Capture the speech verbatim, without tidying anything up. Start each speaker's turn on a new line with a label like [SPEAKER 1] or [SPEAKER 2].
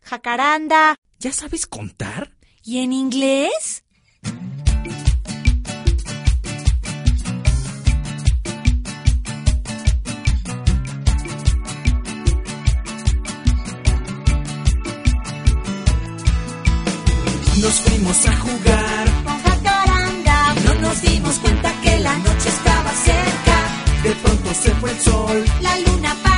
[SPEAKER 1] jacaranda.
[SPEAKER 2] ¿Ya sabes contar?
[SPEAKER 1] ¿Y en inglés?
[SPEAKER 2] Nos fuimos a jugar
[SPEAKER 1] Con jacaranda.
[SPEAKER 2] no nos dimos cuenta que la noche estaba cerca. De pronto se fue el sol.
[SPEAKER 1] La luna